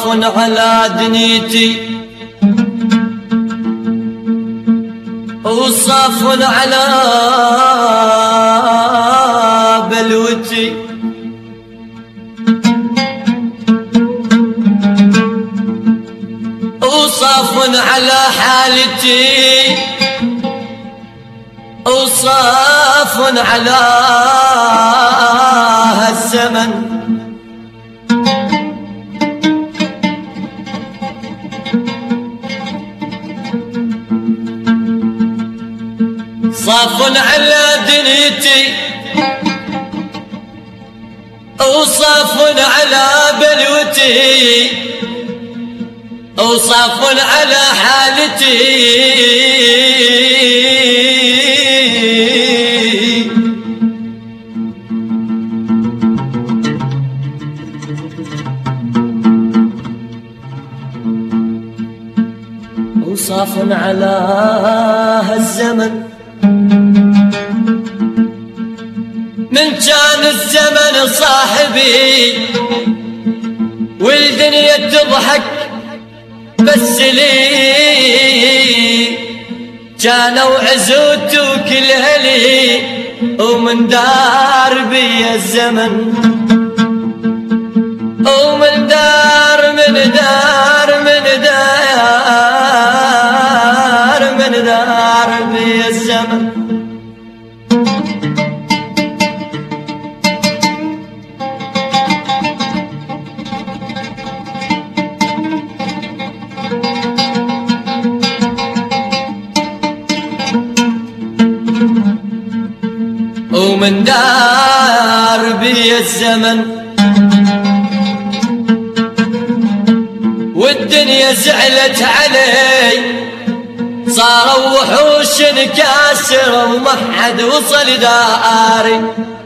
على دنيتي وصاف على بلوتي وصاف على حالتي وصاف على هالزمن صاف على دنيتي وصاف على بلوتي وصاف على حالتي وصاف على هالزمن من كان الزمن صاحبي والدنيا تضحك بس لي كانوا عزوت وكلها لي ومن دار بي الزمن ومن دار من دار من دار من دار بي الزمن ومن دار بي الزمن والدنيا زعلت علي صاروا وحوش كاسر وما حد وصل داري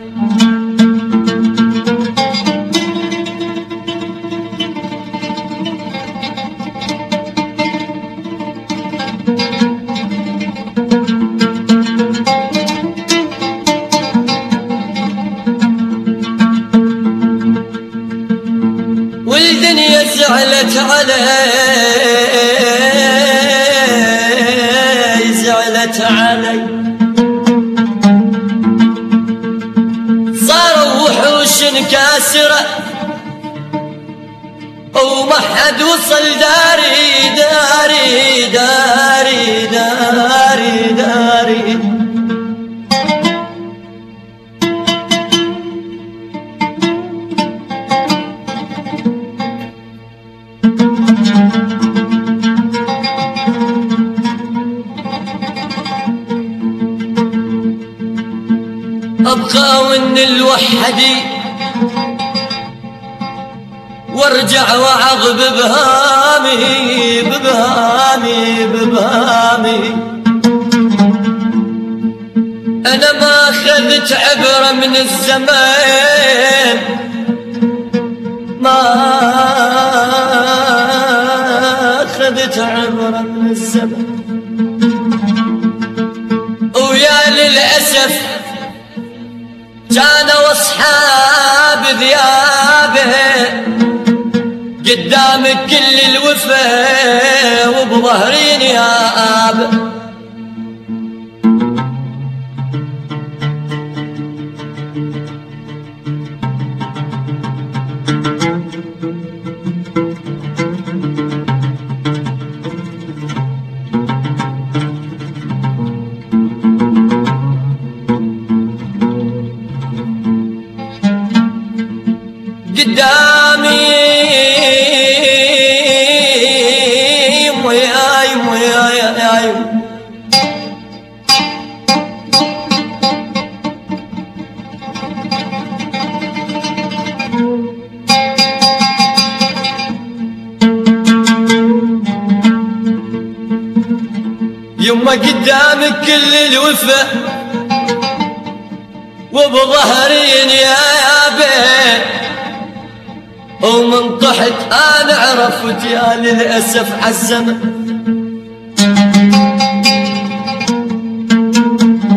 والدنيا زعلت علي زعلت علي صاروا وحوش كاسرة وما حد وصل داري داري داري داري داري أبقى وإن الوحدي وارجع وعظ ببهامي ببهامي ببهامي أنا ما أخذت عبرة من الزمان ما أخذت عبرة من الزمان ويا للأسف كانوا أصحاب ذيابه قدام كل الوفا وبظهري نياب قدامي وياي وياي يما قدامك كل الوفا وبظهرين يا بيه ومن طحت انا عرفت يا للاسف عالزمن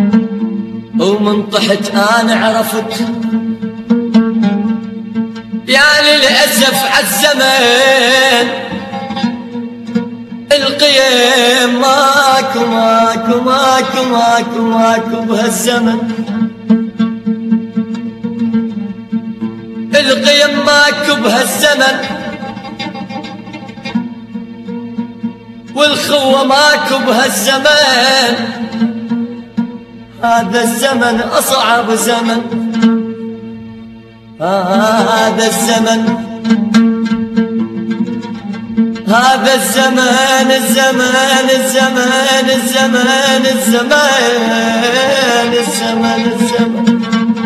ومن طحت انا عرفت يا للأسف عالزمن القيم ماكو ماكو ماكو ماكو ماكو بهالزمن، القيم ماكو بهالزمن، والخوة ماكو بهالزمن. هذا الزمن أصعب زمن، هذا الزمن، هذا الزمان الزمان الزمان الزمان الزمان الزمان الزمان،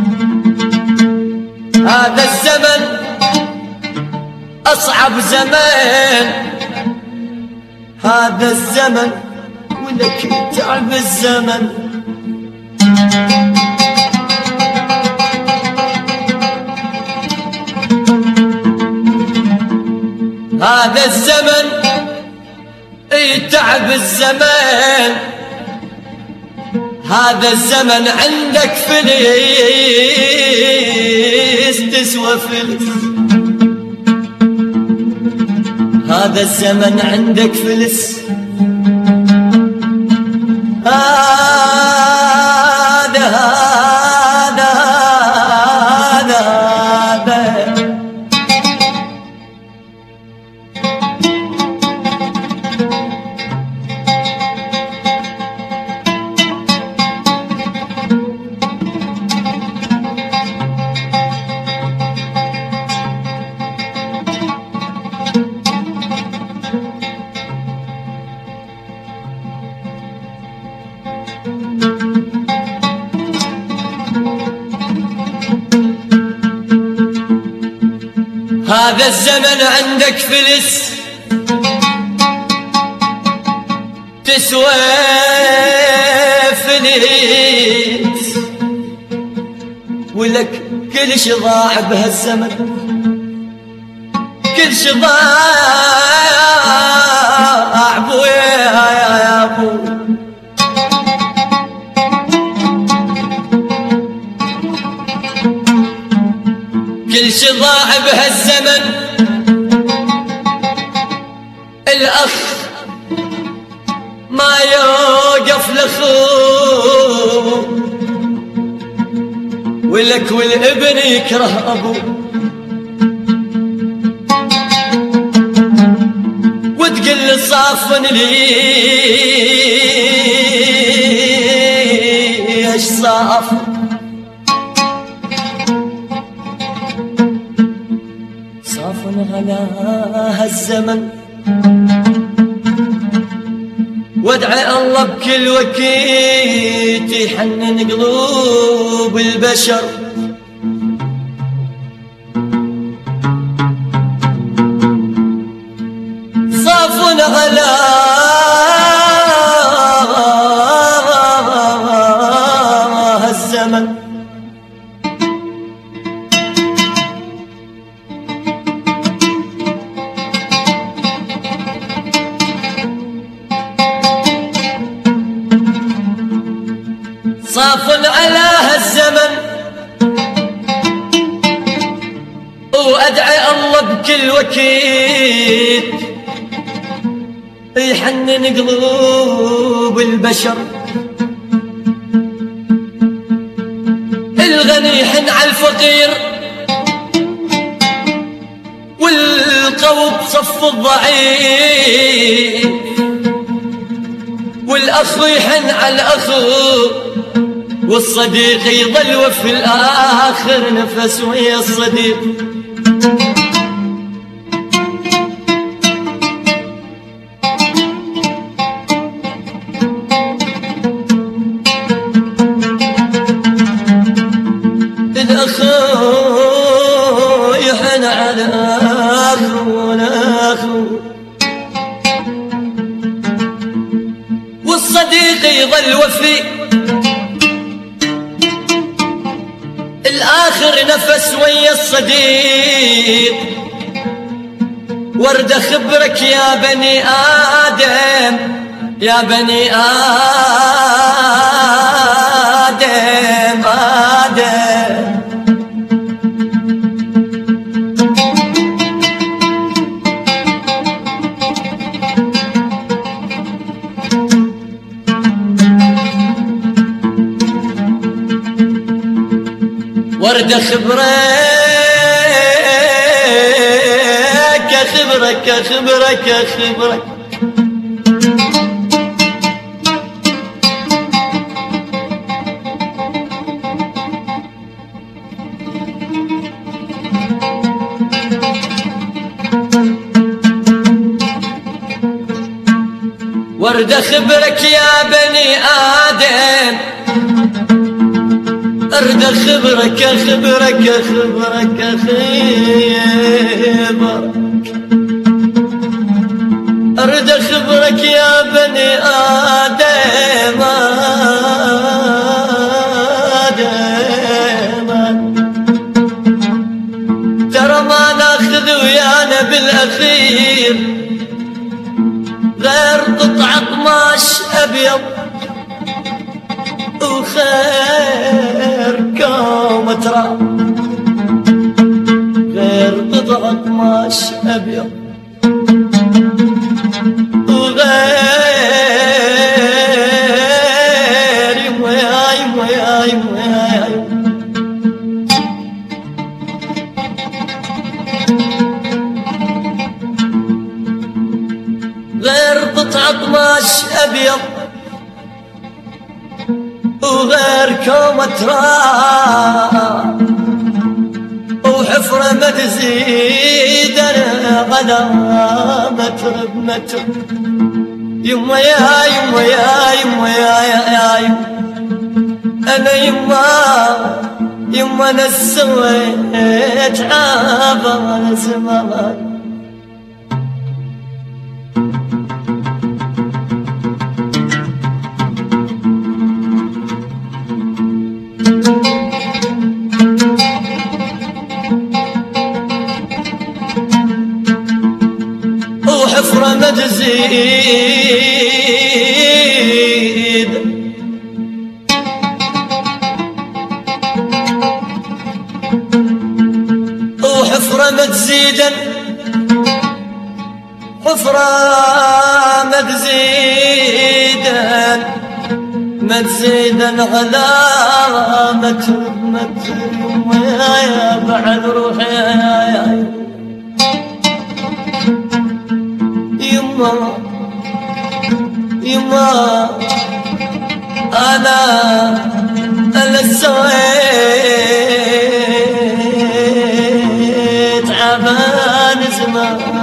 هذا الزمن أصعب زمان، هذا الزمن ولك تعب الزمن. هذا الزمن يتعب الزمان، هذا الزمن عندك فليس تسوى فلس، هذا الزمن عندك فلس. هذا هذا هذا هذا هذا الزمن عندك فلس تسوى فلس، ولك كل شي ضاع بهالزمن، كل شي ضاع بويا يا ابو، كل شي ضاع بهالزمن. الأخ ما يوقف لأخوه، ولك والابن يكره أبوه، وتقل صافن ليش صافن، صافن على هالزمن. وادعي الله بكل وقت يحنن قلوب البشر، صافن على هالزمن. صافن على هالزمن، وأدعي الله بكل وقت يحنن قلوب البشر. الغني يحن على الفقير، والقوي بصف الضعيف، والأخ يحن على الأخو، والصديق يظل وفي الآخر نفس ويا الصديق. الأخ يحن على أخو الأخو، والصديق يظل وفي الآخر نفس ويا الصديق. ورد خبرك يا بني آدم، يا بني آدم آدم، ارد اخبرك اخبرك وارد اخبرك يا بني ادم، ارد اخبرك ارد اخبرك يا بني ادم، ترى ما ناخذ ويانا بالاخير غير قطعة قماش ابيض وخير كومترا، غير قطعة قماش ابيض وغير يموياي غير قطعة قماش ابيض وغير كومترا وحفرة ما تزيد على متر بمتر. يما انا يما انا سويت عبر زمان. وحفرة ما تزيد وحفرة ما تزيد حفرة ما تزيد على متر يا بعد روحي يما أنا سويت عبان زمان.